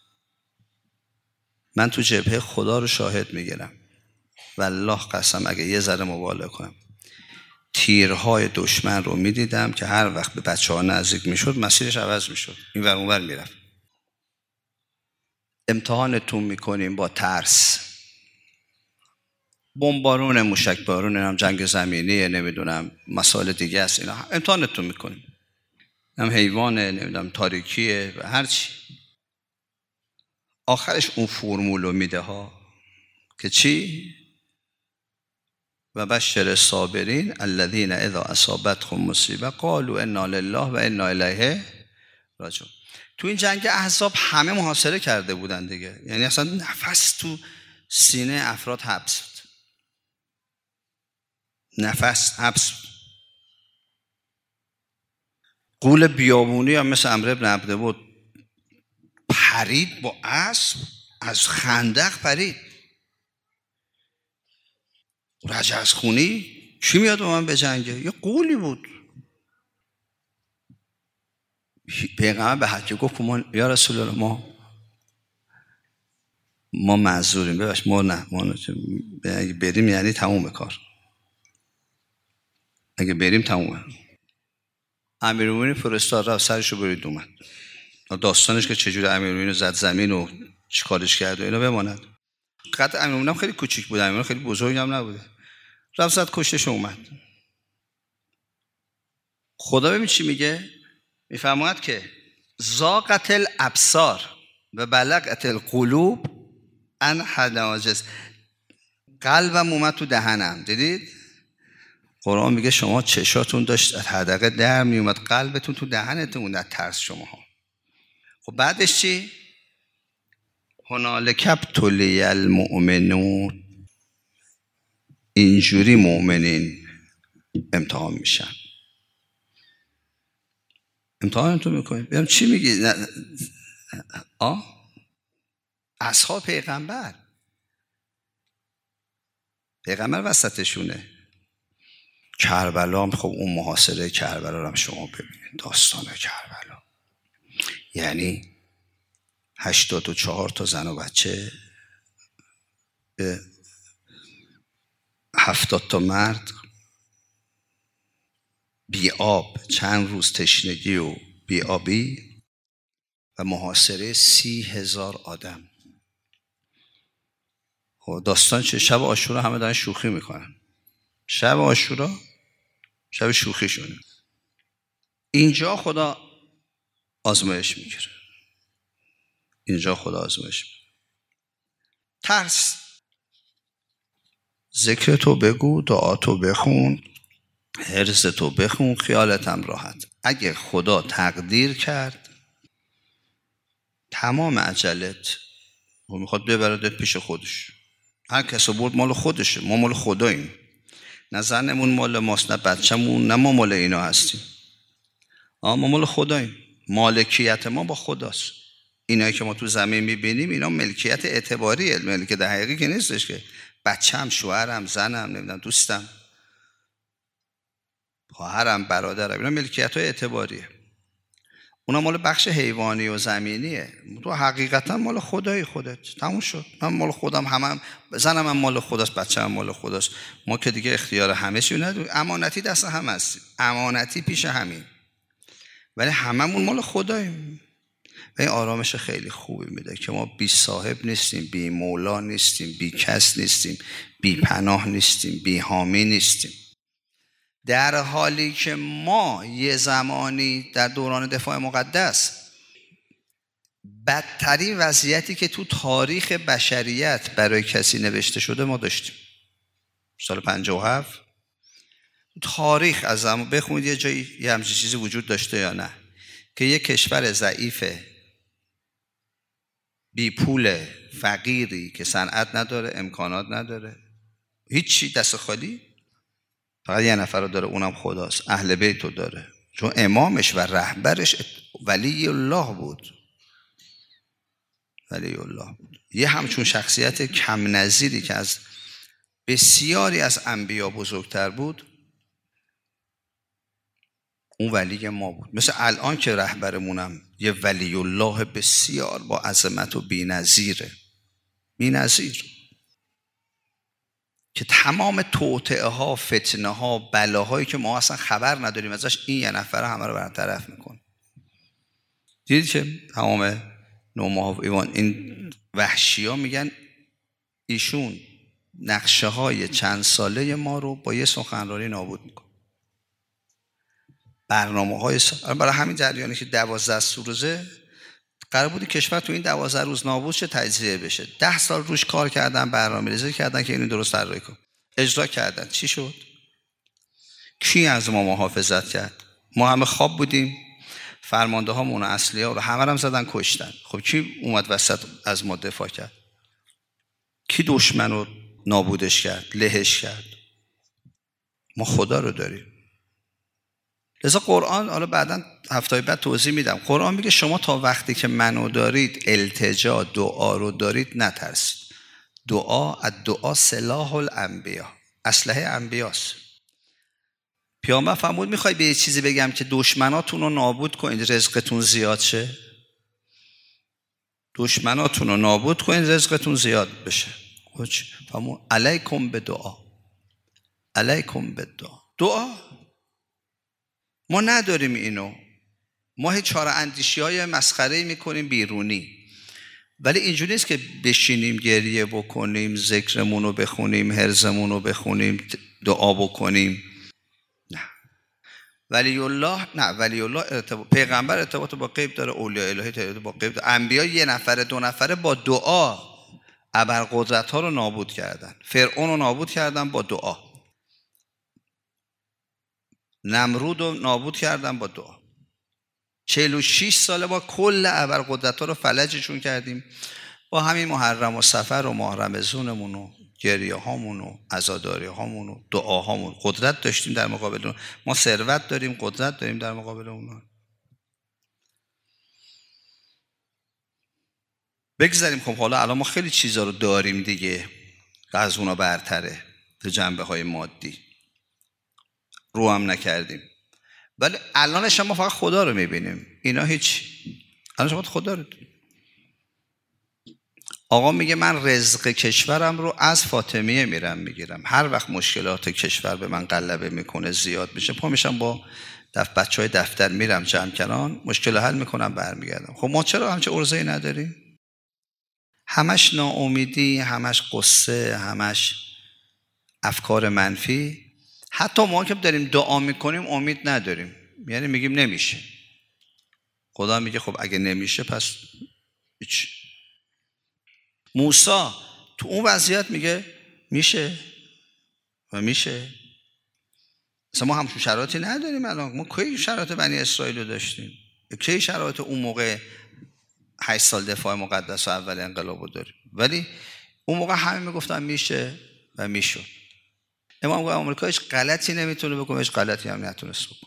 Speaker 1: من تو جبهه خدا رو شاهد میگیرم والله قسم، اگه یه ذره مبالغه کنم تیرهای دشمن رو میدیدم که هر وقت به بچه‌ها نزدیک میشد مسیرش عوض میشد، این ور اون ور میرفت. امتحانتون میکنیم با ترس. بمبارون، موشک بارون، هم جنگ زمینی، نمیدونم مسائل دیگه است، اینا امتحانتون میکنیم. هم حیوانه، نمیدونم تاریکیه و هر چی. آخرش اون فرمولو میده ها که چی؟ و بشر الصابرین الذین اذا اصابتهم مصیبه قالوا انا لله و انا الیه راجعون. تو این جنگ احزاب همه محاصره کرده بودن دیگه، یعنی اصلا نفس تو سینه افراد حبس بود. نفس حبس بود. غول بیابونی هم مثل عمرو بن عبده بود، پرید با اسب از خندق پرید. رجز خونی چی میاد با من به جنگه؟ یه غولی بود. پیغمبر به حکی گفت یا رسول الله ما معذوریم، ببخش ما نه، ما اگه بریم یعنی تموم کار، اگه بریم تمومه. امیرالمومنین فرستاد رفت، سرشو برید اومد. داستانش که چجوری امیرالمومنین زد زمین و چیکارش کرد و اینا بماند. قد امیرالمومنین خیلی کوچیک بود، امیرالمومنین خیلی بزرگ هم نبوده. رفت زد کشتش اومد. خدا ببین چی میگه؟ میفرماید که زاغت الابصار و بلغت القلوب ان حناجر. قلبم اومد تو دهنم. دیدید؟ قرآن میگه شما چشاتون داشت از حدقه در میومد، قلبتون تو دهنتون بود از ترس شماها. خب بعدش چی؟ هنالک ابتلی المؤمنون. اینجوری مؤمنین امتحان میشن. امتحانتون میکنید. بگم چی میگی؟ اصحاب پیغمبر وسطشونه. کربلا هم خب اون محاصره کربلا رو هم شما ببینید، داستان کربلا یعنی 84 تا زن و بچه به 70 تا مرد، بی آب، چند روز تشنگی و بی آبی و محاصره 30,000 آدم. خب داستان چه؟ شب عاشورا همه دارن شوخی میکنن. شب عاشورا شب شوخی شونه. اینجا خدا آزمایش میگیره. اینجا خدا آزمایش میگیره. ترس. ذکر تو بگو، دعا تو بخون، حرز تو بخون، خیالتم راحت. اگه خدا تقدیر کرد تمام عجلت و میخواد ببردت پیش خودش. هر کس رو برد مال خودشه، ما مال خداییم. نه زنمون مال ماست، نه بچه‌مون، نه ما مال اینا هستیم. ما مال خداییم. مالکیت ما با خداست. اینایی که ما تو زمین میبینیم اینا ملکیت اعتباریه، ملکیت حقیقی که نیستش که بچه‌م، شوهرم، زنم، نمیدونم دوستم، خواهرم، برادرم، اینا ملکیت‌های اعتباریه. اونا مال بخش حیوانی و زمینیه. تو حقیقتا مال خدای خودت. تموم شد. من مال خودم، همه زنم هم مال خداست، بچه‌م مال خداست. ما که دیگه اختیار همه چی نداریم. امانتی دست هم هستیم. امانتی پیش همین. ولی هممون مال خداییم. و این آرامش خیلی خوبی میده که ما بی صاحب نیستیم، بی مولا نیستیم، بی کس نیستیم، بی پناه نیستیم، بی حامی نیستیم. در حالی که ما یه زمانی در دوران دفاع مقدس بدترین وضعیتی که تو تاریخ بشریت برای کسی نوشته شده ما داشتیم. سال 57 تاریخ از زمان بخونید یه جایی یه همچین چیزی وجود داشته یا نه که یه کشور ضعیف بی پول فقیری که صنعت نداره، امکانات نداره، هیچی، دست خالی، فقط یه نفر رو داره، اونم خداست، اهل بیت رو داره، چون امامش و رهبرش ولی الله بود. ولی الله بود. یه همچون شخصیت کم نظیری که از بسیاری از انبیا بزرگتر بود، اون ولی ما بود. مثل الان که رهبرمونم یه ولی الله بسیار با عظمت و بی‌نظیره، بی‌نظیر، که تمام توطئه ها، فتنه ها، بلاهایی که ما اصلا خبر نداریم ازش، این یه نفر همه رو برطرف میکنه. دیدید که تمام نوماه ایوان این وحشی ها میگن ایشون نقشه های چند ساله ما رو با یه سخنرانی نابود میکنه. برنامه های برای همین جریانی که 12 روزه قرار بودی کشور تو این 12 روز نابود شه، تجزیه بشه. 10 سال روش کار کردن، برنامه‌ریزی کردن که اینو درست طراحی کن، اجرا کردن. چی شد؟ کی از ما محافظت کرد؟ ما همه خواب بودیم، فرمانده هامون اصلی ها رو همه هم زدن کشتن. خب کی اومد وسط از ما دفاع کرد؟ کی دشمن رو نابودش کرد، لهش کرد؟ ما خدا رو داریم. لذا قرآن، حالا بعداً هفته بعد توضیح میدم، قرآن میگه شما تا وقتی که منو دارید، التجا دعا رو دارید، نترسید. دعا سلاح الانبیا، اسلحه انبیاست. پیامبر فرمود میخوای به یه چیزی بگم که دشمناتون رو نابود کنید رزقتون زیاد شه؟ دشمناتون رو نابود کنید رزقتون زیاد بشه. فرمود علیکم به دعا، علیکم به دعا. ما نداریم اینو. ما هیچ چاره اندیشی های مسخره میکنیم بیرونی، ولی اینجوری نیست که بشینیم گریه بکنیم، ذکرمون رو بخونیم، هرزمون رو بخونیم، دعا بکنیم. نه. ولی الله پیغمبر ارتباط با غیب داره، اولیاء الهی ارتباط با غیب داره. انبیا 1 نفر 2 نفره با دعا ابرقدرت ها رو نابود کردن. فرعون رو نابود کردن با دعا. نمرود رو نابود کردن با دعا. 46 ساله ما کل ابرقدرت ها رو فلجشون کردیم با همین محرم و صفر و ماه رمضانمون و گریه هامون و عزاداری هامون و دعاهامون. قدرت داشتیم در مقابل اون. ما ثروت داریم، قدرت داریم در مقابل اون. بگذاریم. خب حالا الان ما خیلی چیزا رو داریم دیگه، از اونا برتره تو جنبه های مادی رو هم نکردیم، ولی الانش ما فقط خدا رو میبینیم. اینا هیچ. الان شما خدا رو داریم. آقا میگه من رزق کشورم رو از فاطمیه میرم میگیرم. هر وقت مشکلات کشور به من غلبه میکنه، زیاد میشه، پا میشم با بچهای دفتر میرم جمع کنان، مشکل حل میکنم، برمیگردم. خب ما چرا همچه عرضه‌ای نداریم؟ همش ناامیدی، همش قصه، همش افکار منفی. حتی ما که داریم دعا میکنیم امید نداریم، یعنی میگیم نمیشه. خدا میگه خب اگه نمیشه پس هیچ. موسی تو اون وضعیت میگه میشه و میشه. مثلا ما همچون شرایطی نداریم الان. ما کی شرایط بنی اسرائیل رو داشتیم؟ کی شرایط اون موقع 8 سال دفاع مقدس و اول انقلاب رو داریم؟ ولی اون موقع همه میگفتن میشه و میشد. امام گفت آمریکا هیچ غلطی نمیتونه بکنه، هیچ غلطی هم نتونست بکنه.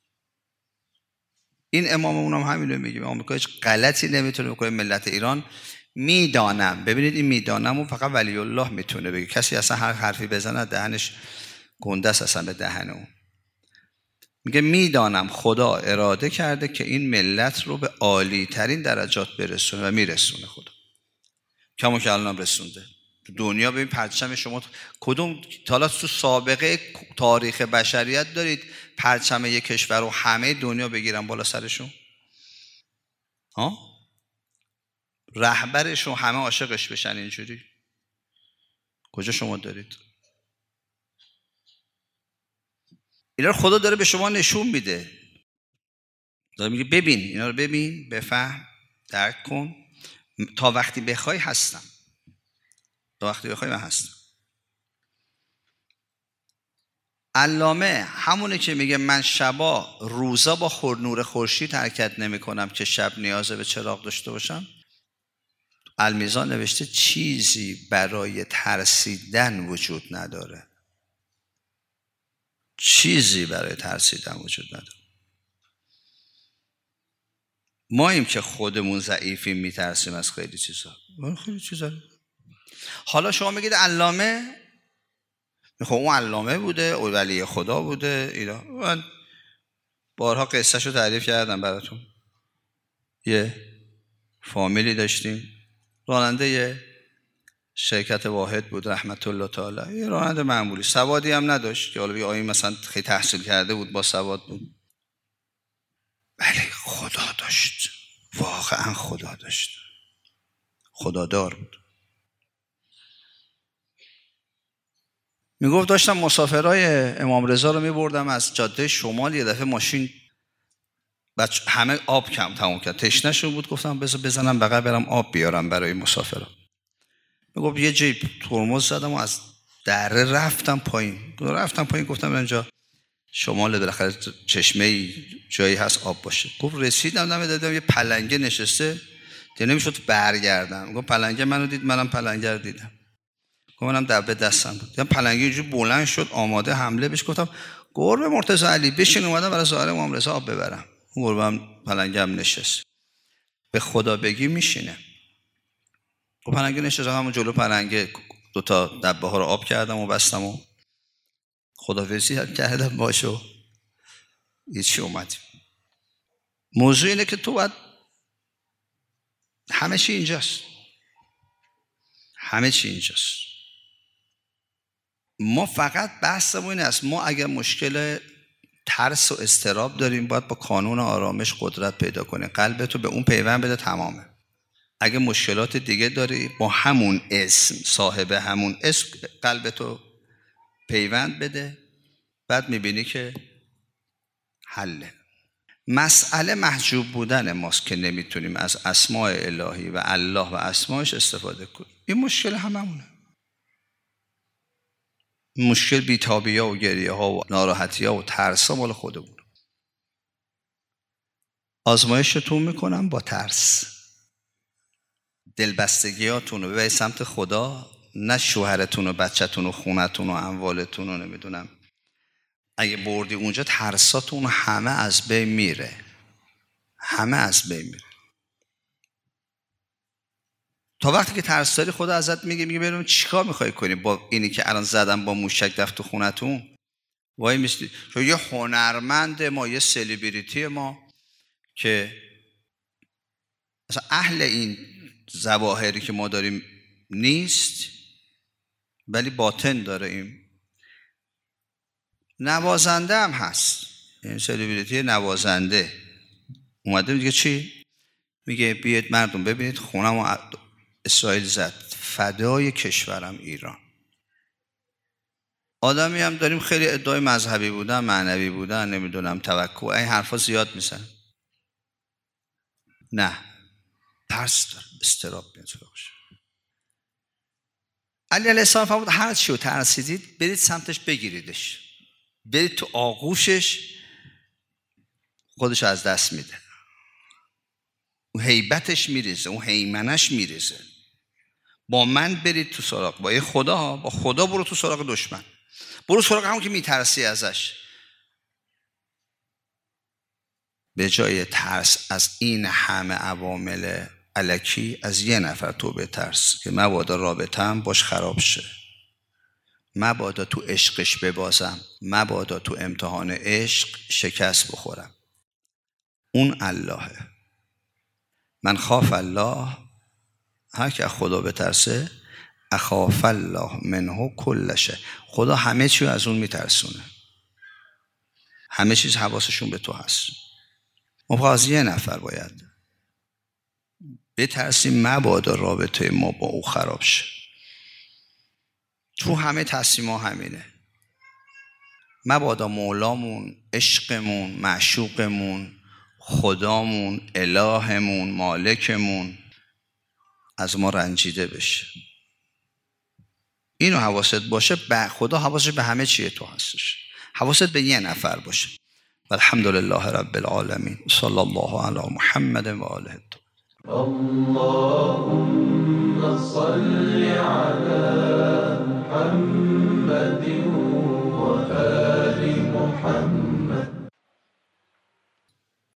Speaker 1: این اماممون هم همین رو میگه، آمریکا هیچ غلطی نمیتونه بکنه. ملت ایران میدانم. ببینید این میدانم و فقط ولی الله میتونه بگه. کسی اصلا هر حرفی بزنه دهنش گنده است اصلا به دهن اون. میگه میدانم خدا اراده کرده که این ملت رو به عالی ترین درجات برسونه و میرسونه خدا. کمون که الان رسونده. تو دنیا ببین پرچم شما کدوم حالا تو سابقه تاریخ بشریت دارید پرچم یک کشور رو همه دنیا بگیرن بالا سرشون؟ ها؟ رهبرشون همه عاشقش بشن اینجوری؟ کجا شما دارید؟ اینا رو خدا داره به شما نشون میده. داره میگه ببین، اینا رو ببین، بفهم، درک کن. تا وقتی بخوای هستم. تا وقتی بخوای من هستم. علامه همونه که میگه من شبا روزا با نور خورشید حرکت نمی کنم که شب نیاز به چراغ داشته باشم. المیزان نوشته چیزی برای ترسیدن وجود نداره. چیزی برای ترسیدن وجود نداره. ما ایم که خودمون ضعیفیم، میترسیم از خیلی چیزا. خیلی چیزا. حالا شما میگید علامه، خب اون علامه بوده، او ولی خدا بوده. اینا من بارها قصه شو تعریف کردم براتون. یه فامیلی داشتیم، راننده یه شرکت واحد بود رحمت الله تعالی. یه راننده معمولی، سوادی هم نداشت که حالا بگه آیین مثلا خیلی تحصیل کرده بود، با سواد بود، ولی خدا داشت. واقعا خدا داشت. خدادار بود. میگفت داشتم مسافرای امام رضا رو میبردم از جاده شمال، یه دفعه ماشین همه آب کم تموم کرد، تشنه‌شون بود، گفتم بذار بزنم بغل برم آب بیارم برای مسافرا. میگفت یه جیب ترمز زدم و از دره رفتم پایین گفتم اینجا شمال بالاخره چشمه جایی هست آب باشه. گفت رسیدم دیدم یه پلنگه نشسته دیگه نمیشد برگردم. گفت پلنگه منو دید، منم پلنگه رو دیدم. گفت منم دبه دستم بود. دیدم پلنگه اینجوری بلند شد آماده حمله بهش. گفتم گربه مرتضی علی بشین، اومدم برای ظاهر امام رضا آب ببرم. اون گربه هم پلنگه هم نشست. به خدا بگی میشینه. گفت پلنگه نشست، همون جلو پلنگه دو تا دبه ها رو آب کردم و بستم و خداحافظی کردم باشو هیچی اومدیم. موضوع اینه که تو باید همه چی اینجاست. ما فقط بحثمون این است، ما اگر مشکل ترس و اضطراب داریم باید با قانون آرامش قدرت پیدا کنیم، قلبتو به اون پیوند بده، تمامه. اگه مشکلات دیگه داری با همون اسم، صاحب همون اسم قلبتو پیوند بده، بعد میبینی که حله. مسئله محجوب بودن ماست که نمیتونیم از اسماء الهی و الله و اسمایش استفاده کنیم. این مشکل هممونه. مشکل بی‌تابی ها و گریه ها و ناراحتی ها و ترس ها مال خودمون. آزمایشتون میکنم با ترس. دلبستگیاتون رو ببرید سمت خدا، نه شوهرتون و بچه‌تون و خونتون و اموالتون رو نمیدونم. اگه بردی اونجا ترساتون همه از بین میره. تا وقتی که ترس داری خدا ازت میگه ببینم چیکار میخوای کنی با اینی که الان زدم با موشک رفت تو خونتون. وای میستی تو یه هنرمند ما، یه سلبریتی ما که اصلا اهل این ظواهری که ما داریم نیست، ولی باطن داره. این نوازنده هم هست، این سلبریتی نوازنده اومده میگه چی؟ میگه بیاید مردم ببینید خونمو اسرائیل زد، فدای کشورم ایران. آدمی هم داریم خیلی ادعای مذهبی بودن، معنوی بودن، نمیدونم توکل، این حرفا زیاد میزنن. نه، ترس داره، استراب میتونه باشه. علی علیه السلام فرمود هر چی رو ترسیدید برید سمتش بگیریدش، برید تو آغوشش، خودش از دست میده. اون هیبتش میریزه، اون هیمنش میریزه. با من برید تو سراغ، با خدا، با خدا برو تو سراغ دشمن، برو سراغ همون که میترسی ازش. به جای ترس از این همه عوامل الکی، از یه نفر تو بترس که مبادا رابطه‌ام باش خراب شه، مبادا تو عشقش ببازم، مبادا تو امتحان عشق شکست بخورم. اون اللهه. من خاف الله، هر که خدا بترسه، اخاف الله منه کل شیء. خدا همه چی از اون میترسونه، همه چیز حواسشون به تو هست. ما از یه نفر باید بترسیم مبادا رابطه ما با او خراب شه. تو همه تصمیم ها همینه. مبادا مولامون، عشقمون، معشوقمون، خدامون، الهمون، مالکمون از ما رنجیده بشه. اینو حواست باشه. خدا حواسش به همه چیه تو هستش، حواست به یه نفر باشه. الحمدلله رب العالمین. صلی الله علی محمد و آله. اللهم صل علی